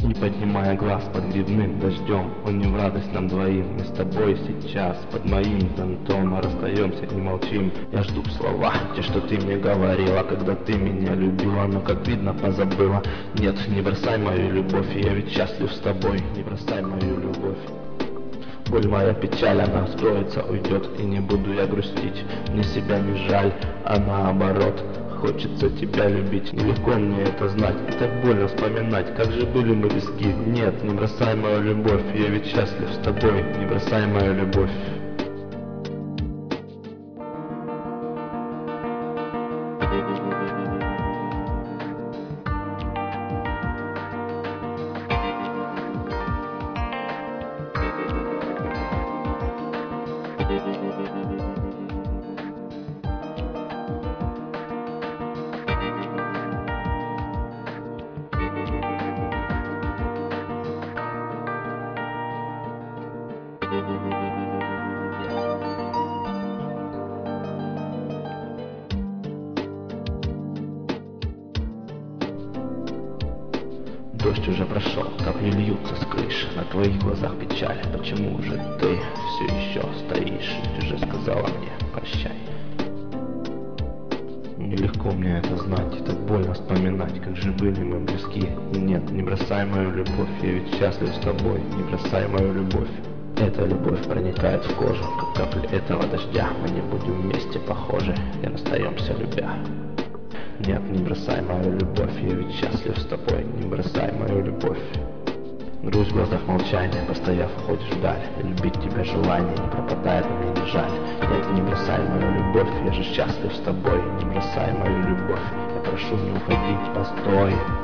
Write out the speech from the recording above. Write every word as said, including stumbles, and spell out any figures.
Не поднимая глаз под грибным дождем, он не в радость нам двоим. Мы с тобой сейчас под моим зонтом, а расстаемся и молчим. Я жду слова, те, что ты мне говорила, когда ты меня любила, но как видно позабыла. Нет, не бросай мою любовь, я ведь счастлив с тобой. Не бросай мою любовь. Боль моя, печаль, она скроется, уйдет, и не буду я грустить. Мне себя не жаль, а наоборот, хочется тебя любить. Нелегко мне это знать, и так больно вспоминать, как же были мы близки. Нет, не бросай мою любовь, я ведь счастлив с тобой. Не бросай мою любовь. Дождь уже прошел, капли льются с крыш, на твоих глазах печаль. Почему же ты все еще стоишь? Ты же сказала мне прощай. Нелегко мне это знать, и так больно вспоминать, как же были мы близки. Нет, не бросай мою любовь, я ведь счастлив с тобой. Не бросай мою любовь. Эта любовь проникает в кожу, как капли этого дождя. Мы не будем вместе похожи и расстаемся любя. Нет, не бросай мою любовь, я ведь счастлив с тобой. Не бросай мою любовь. Грусть в глазах, молчание, постояв, уходишь вдаль. И любить тебя желание не пропадает, но мне не жаль. Нет, не бросай мою любовь, я же счастлив с тобой. Не бросай мою любовь, я прошу, не уходи, постой.